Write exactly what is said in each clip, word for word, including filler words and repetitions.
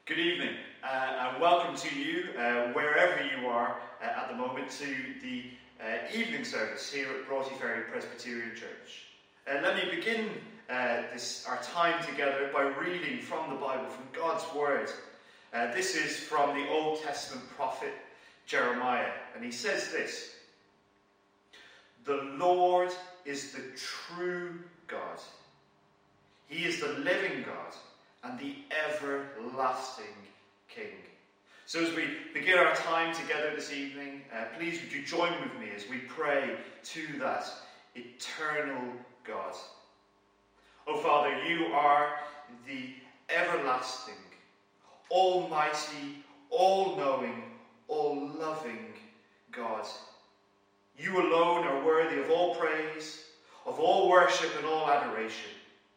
Good evening, uh, and welcome to you, uh, wherever you are uh, at the moment, to the uh, evening service here at Broughty Ferry Presbyterian Church. Uh, let me begin uh, this our time together by reading from the Bible, from God's Word. Uh, this is from the Old Testament prophet Jeremiah, and he says this: "The Lord is the true God. He is the living God and the everlasting King." So as we begin our time together this evening, uh, please would you join with me as we pray to that eternal God. Oh Father, you are the everlasting, almighty, all-knowing, all-loving God. You alone are worthy of all praise, of all worship and all adoration.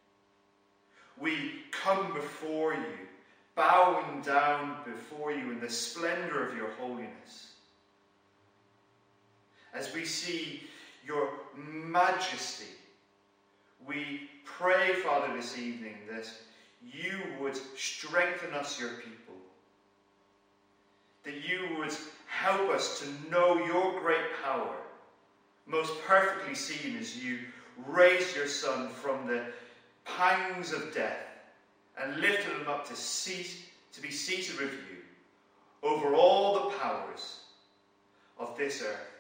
We come before you, bowing down before you in the splendour of your holiness. As we see your majesty, we pray, Father, this evening that you would strengthen us, your people, that you would help us to know your great power, most perfectly seen as you raised your Son from the pangs of death and lifted him up to seat to be seated with you over all the powers of this earth.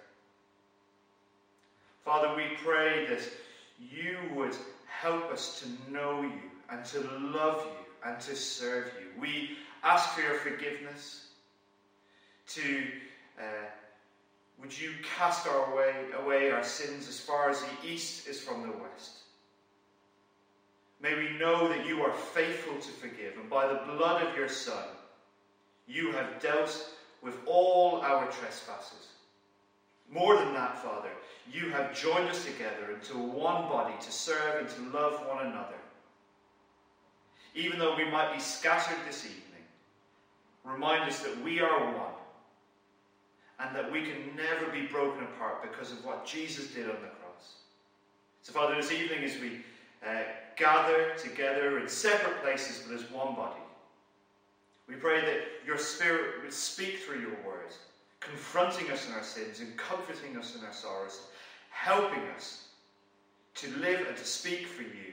Father, we pray that you would help us to know you and to love you and to serve you. We ask for your forgiveness. To uh, would you cast our way away our sins as far as the east is from the west. May we know that you are faithful to forgive, and by the blood of your Son, you have dealt with all our trespasses. More than that, Father, you have joined us together into one body to serve and to love one another. Even though we might be scattered this evening, remind us that we are one, and that we can never be broken apart because of what Jesus did on the cross. So, Father, this evening as we uh, gather together in separate places but as one body, we pray that your Spirit would speak through your word, confronting us in our sins and comforting us in our sorrows, helping us to live and to speak for you.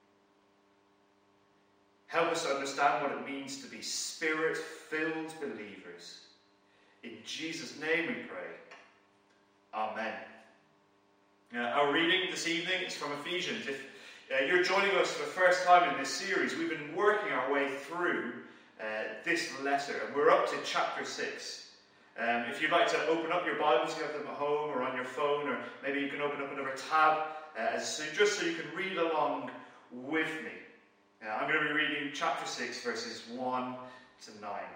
Help us to understand what it means to be Spirit-filled believers. In Jesus' name we pray. Amen. Uh, our reading this evening is from Ephesians. If uh, you're joining us for the first time in this series, we've been working our way through uh, this letter, and we're up to chapter six. Um, if you'd like to open up your Bibles, you have them at home or on your phone, or maybe you can open up another tab, uh, so just so you can read along with me. Uh, I'm going to be reading chapter six, verses one to nine.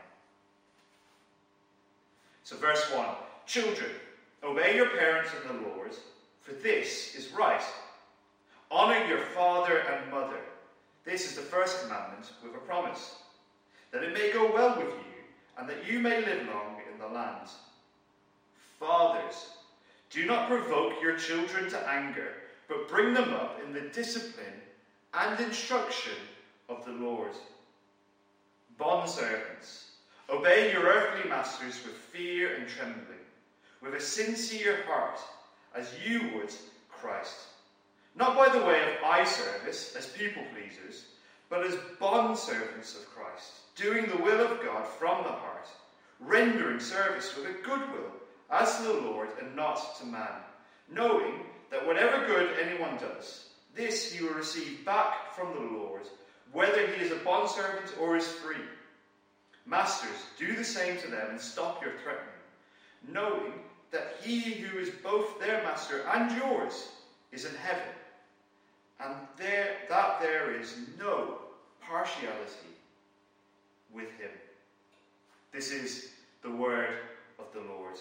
So verse one, "Children, obey your parents in the Lord, for this is right. Honour your father and mother. This is the first commandment with a promise, that it may go well with you, and that you may live long in the land. Fathers, do not provoke your children to anger, but bring them up in the discipline and instruction of the Lord. Bondservants, obey your earthly masters with fear and trembling, with a sincere heart, as you would Christ. Not by the way of eye service, as people pleasers, but as bondservants of Christ, doing the will of God from the heart, rendering service with a good will, as to the Lord and not to man, knowing that whatever good anyone does, this he will receive back from the Lord, whether he is a bondservant or is free. Masters, do the same to them and stop your threatening, knowing that he who is both their master and yours is in heaven, and there that there is no partiality with him." This is the word of the Lord.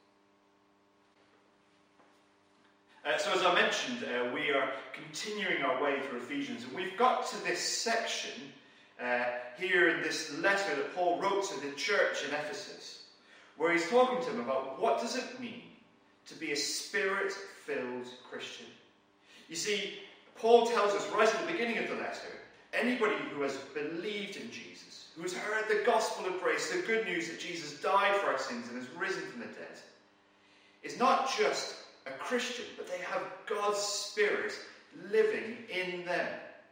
Uh, so as I mentioned, uh, we are continuing our way through Ephesians, and we've got to this section uh, here in this letter that Paul wrote to the church in Ephesus, where he's talking to them about what does it mean to be a Spirit-filled Christian. You see, Paul tells us right at the beginning of the letter, anybody who has believed in Jesus, who has heard the gospel of grace, the good news that Jesus died for our sins and has risen from the dead, is not just a Christian, but they have God's Spirit living in them.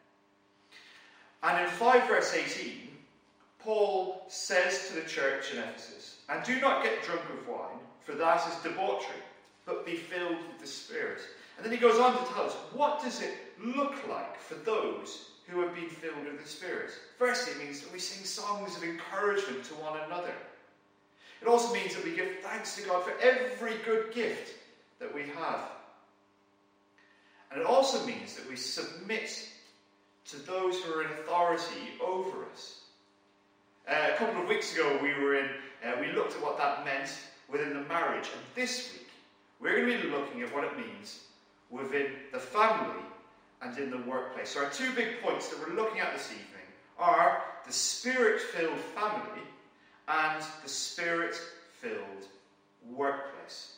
And in five verse eighteen, Paul says to the church in Ephesus, "And do not get drunk with wine, for that is debauchery, but be filled with the Spirit." And then he goes on to tell us, what does it look like for those who have been filled with the Spirit? Firstly, it means that we sing songs of encouragement to one another. It also means that we give thanks to God for every good gift that we have. And it also means that we submit to those who are in authority over us. Uh, a couple of weeks ago, we were in. Uh, we looked at what that meant within the marriage, and this week we're going to be looking at what it means within the family and in the workplace. So our two big points that we're looking at this evening are the Spirit-filled family and the Spirit-filled workplace.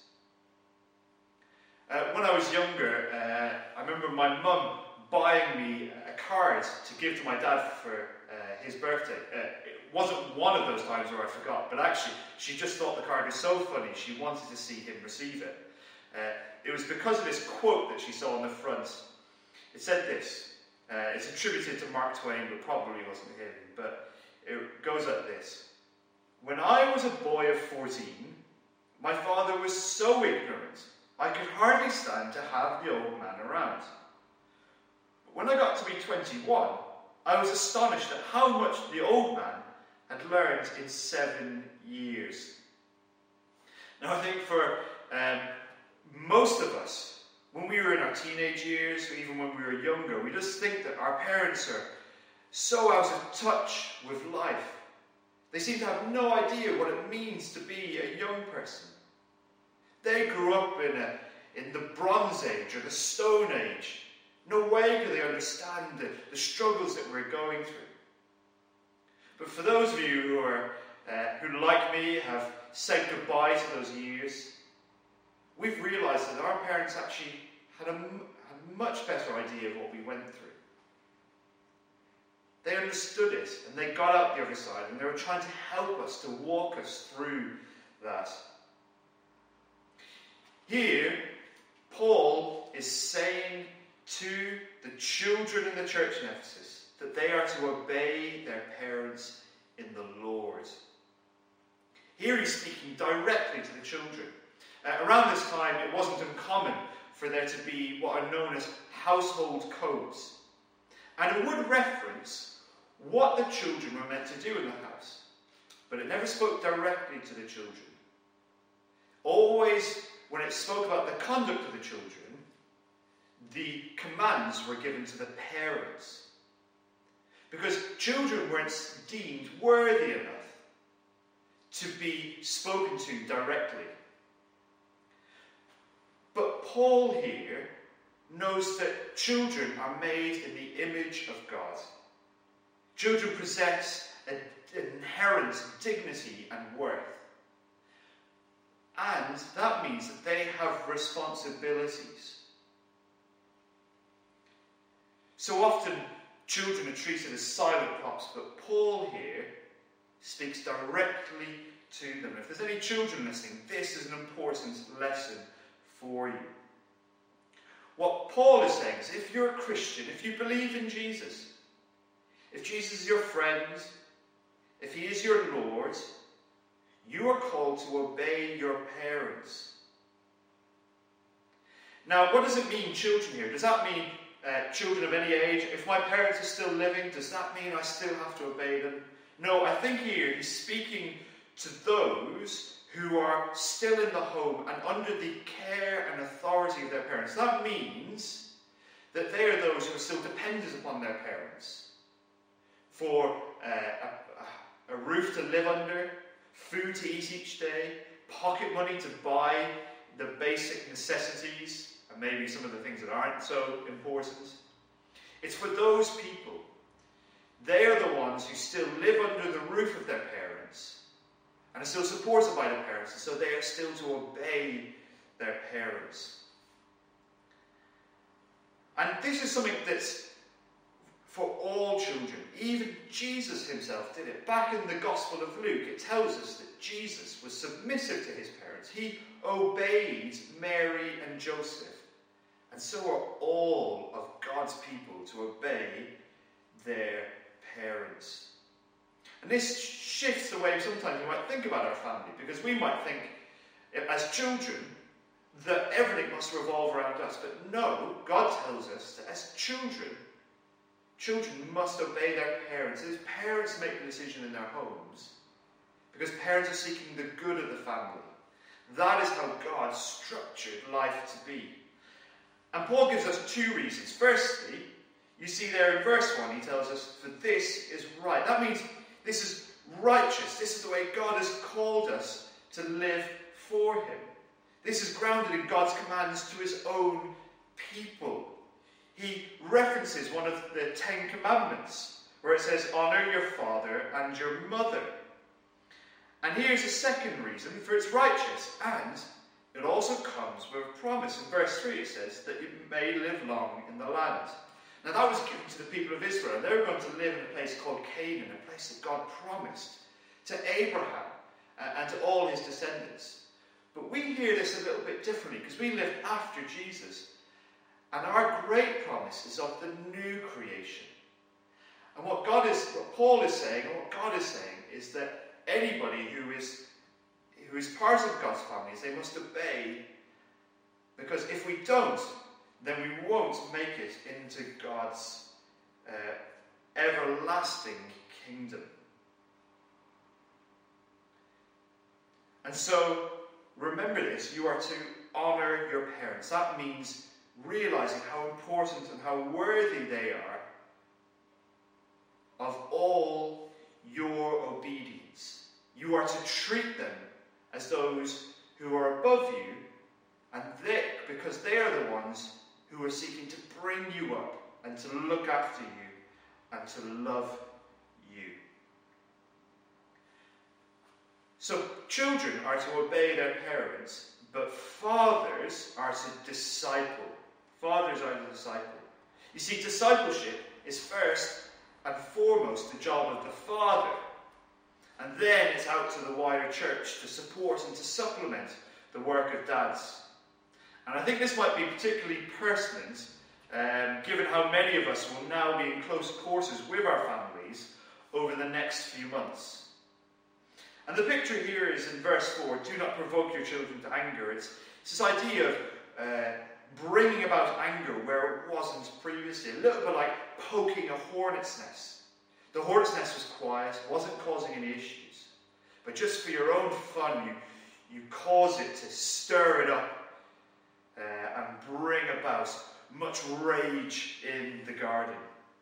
Uh, when I was younger, uh, I remember my mum buying me a card to give to my dad for uh, his birthday. Uh, it wasn't one of those times where I forgot, but actually she just thought the card was so funny she wanted to see him receive it. Uh, it was because of this quote that she saw on the front. It said this. Uh, it's attributed to Mark Twain, but probably wasn't him. But it goes like this. "When I was a boy of fourteen, my father was so ignorant I could hardly stand to have the old man around. But when I got to be twenty-one, I was astonished at how much the old man had learned in seven years." Now I think for um, most of us, when we were in our teenage years, or even when we were younger, we just think that our parents are so out of touch with life. They seem to have no idea what it means to be a young person. They grew up in, a, in the Bronze Age or the Stone Age. No way do they understand the, the struggles that we're going through. But for those of you who are, uh, who like me, have said goodbye to those years, we've realised that our parents actually had a, a much better idea of what we went through. They understood it, and they got out the other side, and they were trying to help us, to walk us through that. Here, Paul is saying to the children in the church in Ephesus that they are to obey their parents in the Lord. Here he's speaking directly to the children. Uh, around this time, it wasn't uncommon for there to be what are known as household codes. And it would reference what the children were meant to do in the house. But it never spoke directly to the children. Always, when it spoke about the conduct of the children, the commands were given to the parents. Because children weren't deemed worthy enough to be spoken to directly. But Paul here knows that children are made in the image of God. Children possess an inherent dignity and worth. And that means that they have responsibilities. So often, children are treated as silent props, but Paul here speaks directly to them. If there's any children listening, this is an important lesson for you. What Paul is saying is, if you're a Christian, if you believe in Jesus, if Jesus is your friend, if he is your Lord, you are called to obey your parents. Now, what does it mean, children here? Does that mean uh, children of any age? If my parents are still living, does that mean I still have to obey them? No, I think here he's speaking to those who are still in the home and under the care and authority of their parents. That means that they are those who are still dependent upon their parents for uh, a, a roof to live under, food to eat each day, pocket money to buy the basic necessities, and maybe some of the things that aren't so important. It's for those people. They are the ones who still live under the roof of their parents and are still supported by their parents, and so they are still to obey their parents. And this is something that's, for all children. Even Jesus himself did it. Back in the Gospel of Luke, it tells us that Jesus was submissive to his parents. He obeyed Mary and Joseph. And so are all of God's people to obey their parents. And this shifts the way sometimes we might think about our family, because we might think as children that everything must revolve around us. But no, God tells us that as children, children must obey their parents. As parents make the decision in their homes, because parents are seeking the good of the family. That is how God structured life to be. And Paul gives us two reasons. Firstly, you see there in verse one, he tells us, for this is right. That means this is righteous. This is the way God has called us to live for him. This is grounded in God's commands to his own people. He references one of the Ten Commandments, where it says, honour your father and your mother. And here's a second reason, for it's righteous, and it also comes with a promise. In verse three it says that you may live long in the land. Now that was given to the people of Israel. They were going to live in a place called Canaan, a place that God promised to Abraham and to all his descendants. But we hear this a little bit differently, because we live after Jesus. And our great promise is of the new creation. And what God is, what Paul is saying, and what God is saying, is that anybody who is who is part of God's family, they must obey, because if we don't, then we won't make it into God's uh, everlasting kingdom. And so, remember this, you are to honour your parents. That means realising how important and how worthy they are of all your obedience. You are to treat them as those who are above you, and they, because they are the ones who are seeking to bring you up and to look after you and to love you. So children are to obey their parents, but fathers are to disciple. Fathers are to disciple. You see, discipleship is first and foremost the job of the father. And then it's out to the wider church to support and to supplement the work of dads. And I think this might be particularly pertinent, um, given how many of us will now be in close quarters with our families over the next few months. And the picture here is in verse four, do not provoke your children to anger. It's, it's this idea of uh, bringing about anger where it wasn't previously. A little bit like poking a hornet's nest. The hornet's nest was quiet, wasn't causing any issues. But just for your own fun, you, you cause it to stir it up uh, and bring about much rage in the garden.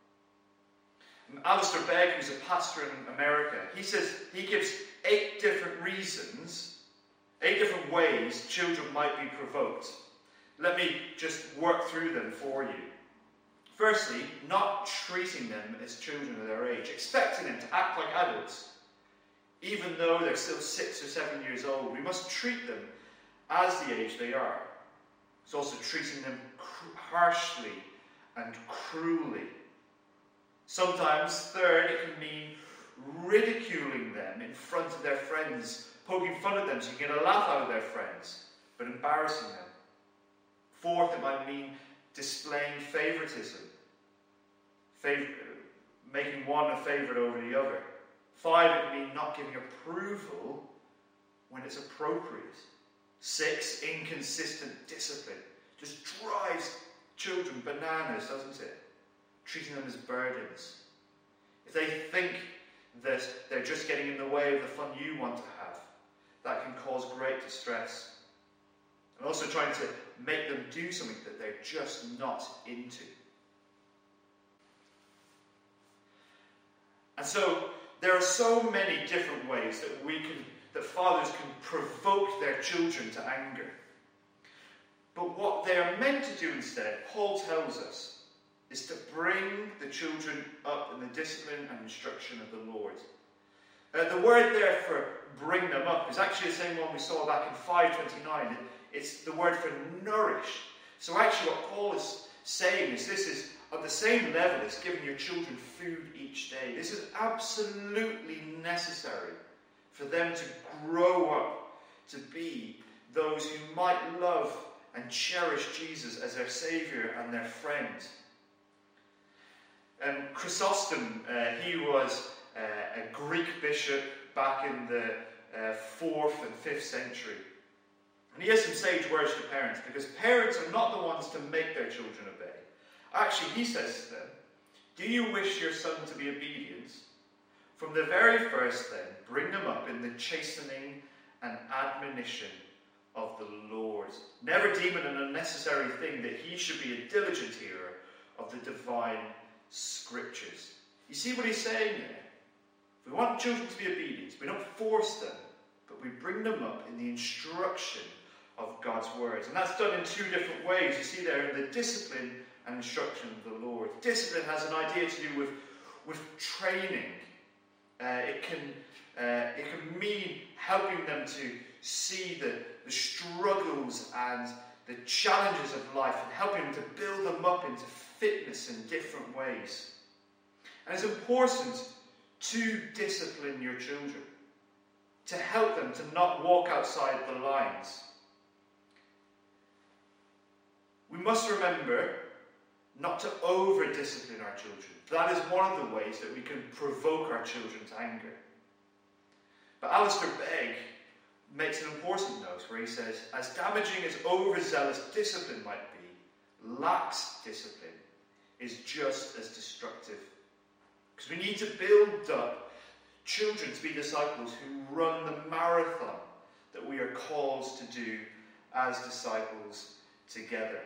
And Alistair Begg, who's a pastor in America, he says he gives eight different reasons, eight different ways children might be provoked. Let me just work through them for you. Firstly, not treating them as children of their age, expecting them to act like adults, even though they're still six or seven years old. We must treat them as the age they are. It's also treating them cr- harshly and cruelly. Sometimes, third, it can mean ridiculing them in front of their friends, poking fun at them so you get a laugh out of their friends, but embarrassing them. Fourth, it might mean displaying favoritism, Favor- making one a favourite over the other. Five, it can mean not giving approval when it's appropriate. Six, inconsistent discipline. Just drives children bananas, doesn't it? Treating them as burdens. If they think that they're just getting in the way of the fun you want to have, that can cause great distress. And also trying to make them do something that they're just not into. And so there are so many different ways that we can, that fathers can provoke their children to anger. But what they are meant to do instead, Paul tells us, is to bring the children up in the discipline and instruction of the Lord. Uh, the word there for bring them up is actually the same one we saw back in five twenty-nine. It, it's the word for nourish. So actually what Paul is saying is this is at the same level as giving your children food each day. This is absolutely necessary for them to grow up to be those who might love and cherish Jesus as their Saviour and their friend. And Chrysostom, uh, he was uh, a Greek bishop back in the uh, fourth and fifth century. And he has some sage words to parents, because parents are not the ones to make their children obey. Actually, he says to them, do you wish your son to be obedient? From the very first, then, bring them up in the chastening and admonition of the Lord. Never deem it an unnecessary thing that he should be a diligent hearer of the divine Scriptures. You see what he's saying there? We want children to be obedient. We don't force them, but we bring them up in the instruction of God's words. And that's done in two different ways. You see there in the discipline and instruction of the Lord. Discipline has an idea to do with, with training. Uh, it can uh, it can mean helping them to see the, the struggles and the challenges of life and helping them to build them up into fitness in different ways. And it's important to discipline your children, to help them to not walk outside the lines. We must remember not to over-discipline our children. That is one of the ways that we can provoke our children to anger. But Alistair Begg makes an important note where he says, as damaging as overzealous discipline might be, lax discipline is just as destructive. Because we need to build up children to be disciples who run the marathon that we are called to do as disciples together.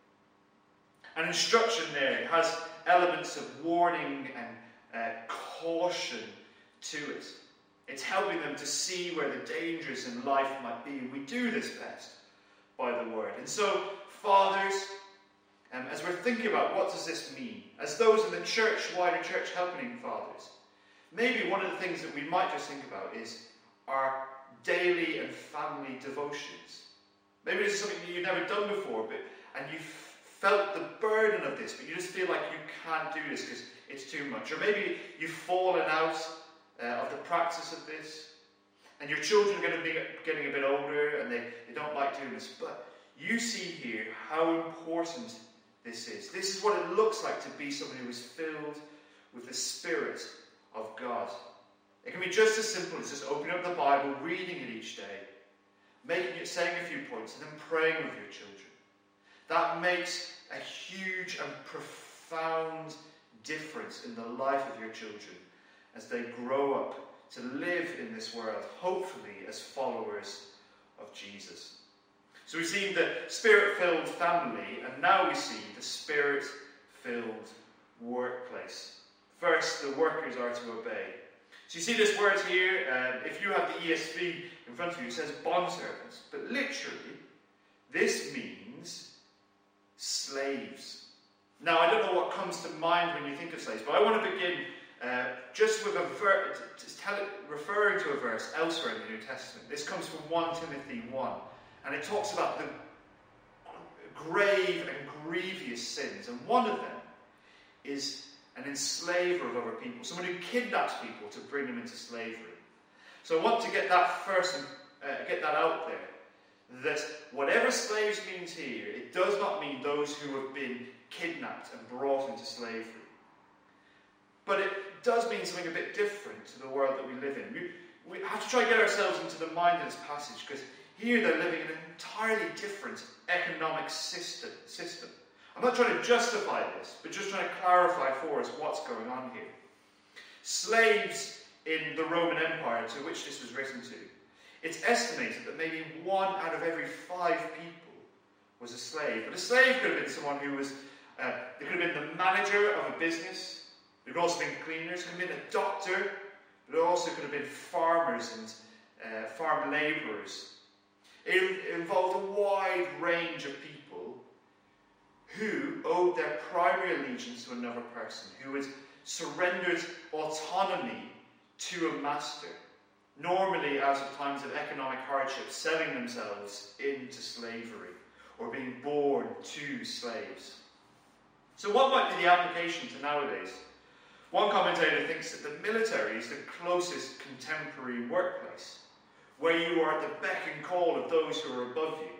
And instruction there has elements of warning and uh, caution to it. It's helping them to see where the dangers in life might be. And we do this best by the word. And so, fathers, um, as we're thinking about what does this mean, as those in the church, wider church, helping fathers, maybe one of the things that we might just think about is our daily and family devotions. Maybe this is something that you've never done before, but and you've felt the burden of this, but you just feel like you can't do this because it's too much. Or maybe you've fallen out uh, of the practice of this, and your children are going to be getting a bit older and they, they don't like doing this. But you see here how important this is. This is what it looks like to be someone who is filled with the Spirit of God. It can be just as simple as just opening up the Bible, reading it each day, making it, saying a few points, and then praying with your children. That makes a huge and profound difference in the life of your children as they grow up to live in this world, hopefully as followers of Jesus. So we've seen the Spirit-filled family, and now we see the Spirit-filled workplace. First, the workers are to obey. So you see this word here, um, if you have the E S V in front of you, it says bondservants. But literally, this means slaves. Now, I don't know what comes to mind when you think of slaves, but I want to begin uh, just with a verse, referring to a verse elsewhere in the New Testament. This comes from First Timothy one, and it talks about the grave and grievous sins, and one of them is an enslaver of other people, someone who kidnaps people to bring them into slavery. So I want to get that first, uh, get that out there. That whatever slaves means here, it does not mean those who have been kidnapped and brought into slavery. But it does mean something a bit different to the world that we live in. We, we have to try and get ourselves into the mind of this passage, because here they're living in an entirely different economic system. system. I'm not trying to justify this, but just trying to clarify for us what's going on here. Slaves in the Roman Empire, to which this was written to, it's estimated that maybe one out of every five people was a slave. But a slave could have been someone who was, uh, they could have been the manager of a business. They could also have been cleaners. It could have been a doctor. But it also could have been farmers and uh, farm labourers. It involved a wide range of people who owed their primary allegiance to another person, who had surrendered autonomy to a master. Normally out of times of economic hardship, selling themselves into slavery or being born to slaves. So what might be the application to nowadays? One commentator thinks that the military is the closest contemporary workplace, where you are at the beck and call of those who are above you.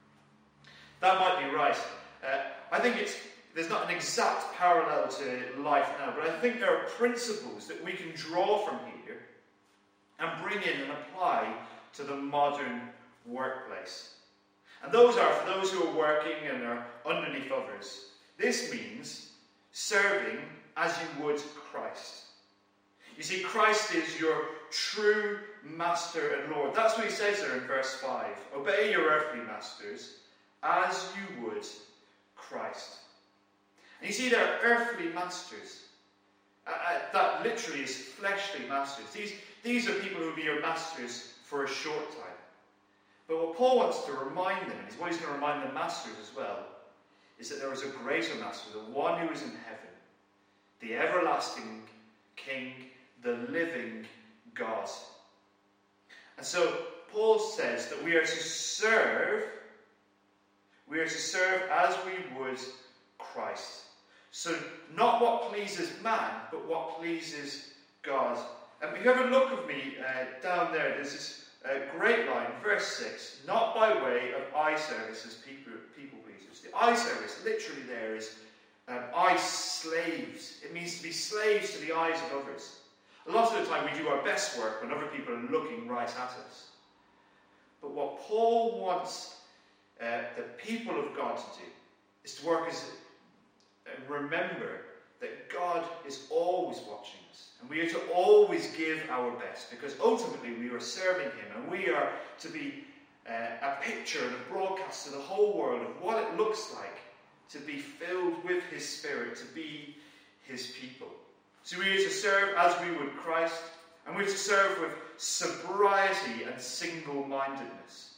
That might be right. Uh, I think it's, there's not an exact parallel to life now, but I think there are principles that we can draw from here and bring in and apply to the modern workplace. And those are for those who are working and are underneath others. This means serving as you would Christ. You see, Christ is your true master and Lord. That's what he says there in verse five. Obey your earthly masters as you would Christ. And you see, there are earthly masters. Uh, uh, that literally is fleshly masters. These, these are people who will be your masters for a short time. But what Paul wants to remind them, and what he's going to remind the masters as well, is that there is a greater master, the one who is in heaven, the everlasting King, the living God. And so Paul says that we are to serve, we are to serve as we would Christ. So not what pleases man, but what pleases God. And if you have a look with me uh, down there, there's this uh, great line, verse six, not by way of eye service as people, people pleasers. The eye service, literally there, is um, eye slaves. It means to be slaves to the eyes of others. A lot of the time we do our best work when other people are looking right at us. But what Paul wants uh, the people of God to do is to work as and remember that God is always watching us. And we are to always give our best, because ultimately we are serving him, and we are to be uh, a picture and a broadcast to the whole world of what it looks like to be filled with his Spirit, to be his people. So we are to serve as we would Christ, and we are to serve with sobriety and single-mindedness.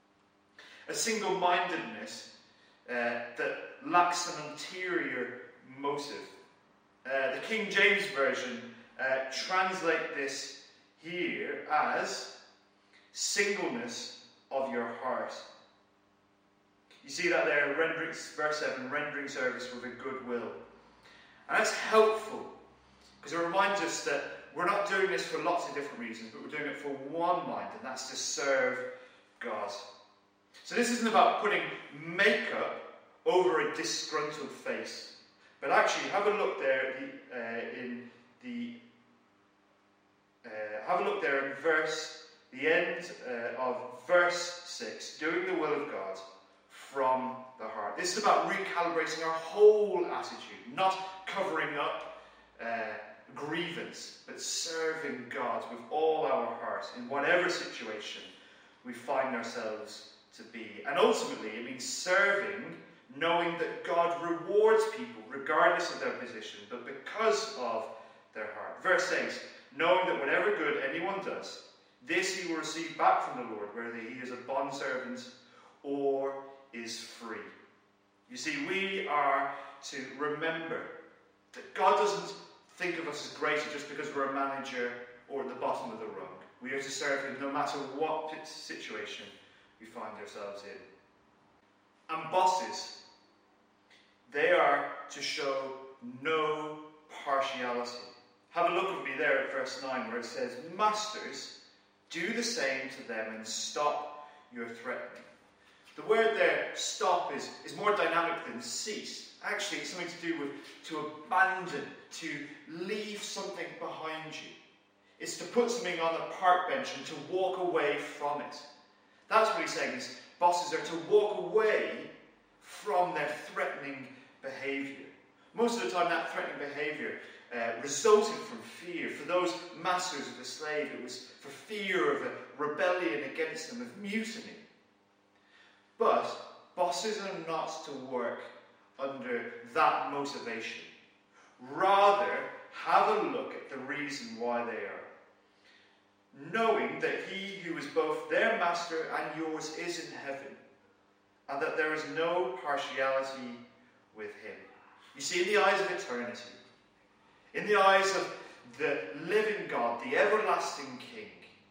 A single-mindedness uh, that lacks an ulterior motive. Uh, the King James Version uh, translate this here as singleness of your heart. You see that there, rendering, verse seven, rendering service with a good will. And that's helpful, because it reminds us that we're not doing this for lots of different reasons, but we're doing it for one mind, and that's to serve God. So this isn't about putting makeup over a disgruntled face. But actually, have a look there the, uh, in the uh, have a look there in verse the end uh, of verse six, doing the will of God from the heart. This is about recalibrating our whole attitude, not covering up uh, grievance, but serving God with all our heart in whatever situation we find ourselves to be. And ultimately, it means serving, knowing that God rewards people regardless of their position, but because of their heart. Verse eight, knowing that whatever good anyone does, this he will receive back from the Lord, whether he is a bondservant or is free. You see, we are to remember that God doesn't think of us as greater just because we're a manager or at the bottom of the rung. We are to serve him no matter what situation we find ourselves in. And bosses, they are to show no partiality. Have a look with me there at verse nine, where it says, Masters, do the same to them and stop your threatening. The word there, stop, is, is more dynamic than cease. Actually, it's something to do with to abandon, to leave something behind you. It's to put something on the park bench and to walk away from it. That's what he's saying, is bosses are to walk away from their threatening behaviour. Most of the time that threatening behaviour uh, resulted from fear. For those masters of the slave, it was for fear of a rebellion against them, of mutiny. But bosses are not to work under that motivation. Rather, have a look at the reason why they are. Knowing that he who is both their master and yours is in heaven, and that there is no partiality with him. You see, in the eyes of eternity, in the eyes of the living God, the everlasting King,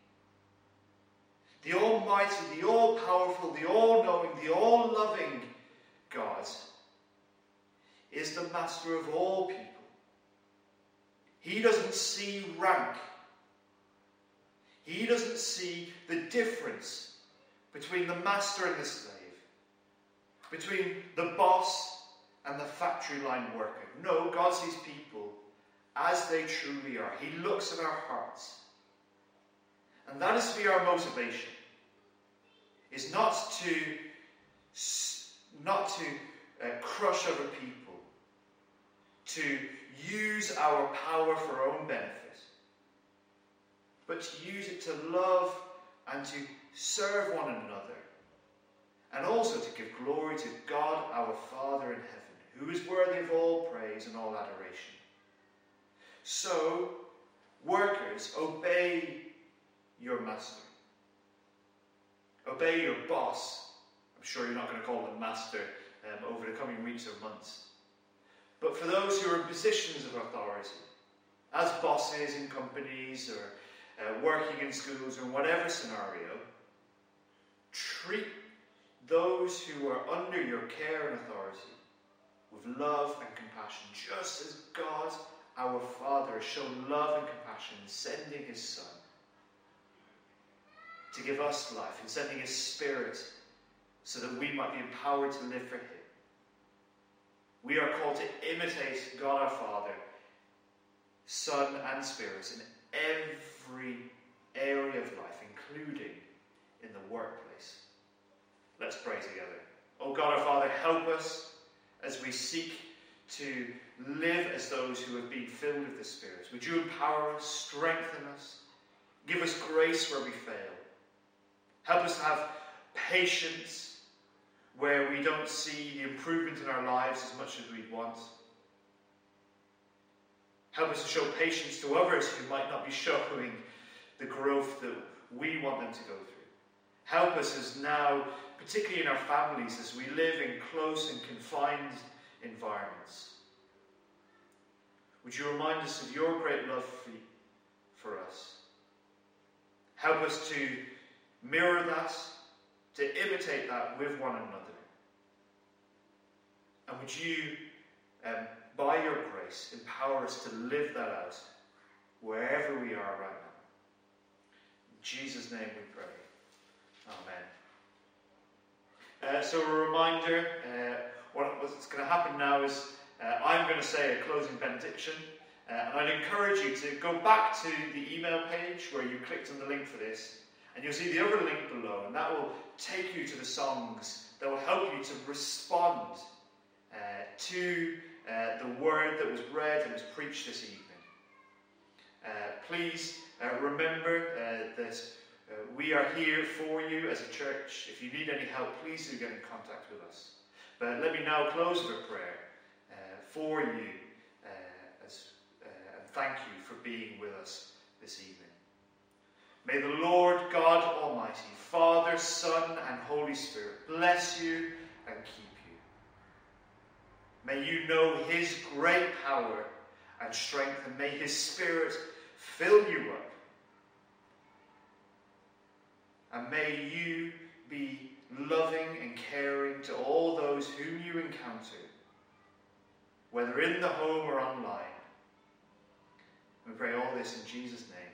the almighty, the all-powerful, the all-knowing, the all-loving God, is the master of all people. He doesn't see rank. He doesn't see the difference between the master and the slave, between the boss and the factory line worker. No, God sees people as they truly are. He looks at our hearts. And that is to be our motivation, is not to, not to uh, crush other people, to use our power for our own benefit, but to use it to love and to serve one another, and also to give glory to God our Father in heaven, who is worthy of all praise and all adoration. So, workers, obey your master. Obey your boss. I'm sure you're not going to call them master um, over the coming weeks or months. But for those who are in positions of authority, as bosses in companies or uh, working in schools or in whatever scenario, treat those who are under your care and authority with love and compassion, just as God, our Father, has shown love and compassion in sending his Son to give us life, in sending his Spirit so that we might be empowered to live for him. We are called to imitate God our Father, Son and Spirit in every area of life, including in the workplace. Let's pray together. Oh God our Father, help us as we seek to live as those who have been filled with the Spirit. Would you empower us, strengthen us, give us grace where we fail. Help us to have patience where we don't see the improvement in our lives as much as we'd want. Help us to show patience to others who might not be showing the growth that we want them to go through. Help us as now, particularly in our families, as we live in close and confined environments. Would you remind us of your great love for us? Help us to mirror that, to imitate that with one another. And would you, um, by your grace, empower us to live that out wherever we are right now. In Jesus' name we pray. Amen. Uh, so a reminder, uh, what, what's going to happen now is uh, I'm going to say a closing benediction. Uh, and I'd encourage you to go back to the email page where you clicked on the link for this. And you'll see the other link below, and that will take you to the songs that will help you to respond uh, to uh, the word that was read and was preached this evening. Uh, please uh, remember uh, that uh, we are here for you as a church. If you need any help, please do get in contact with us. But let me now close with a prayer uh, for you uh, as, uh, and thank you for being with us this evening. May the Lord God Almighty, Father, Son, and Holy Spirit bless you and keep you. May you know his great power and strength, and may his Spirit fill you up. And may you be loving and caring to all those whom you encounter, whether in the home or online. We pray all this in Jesus' name.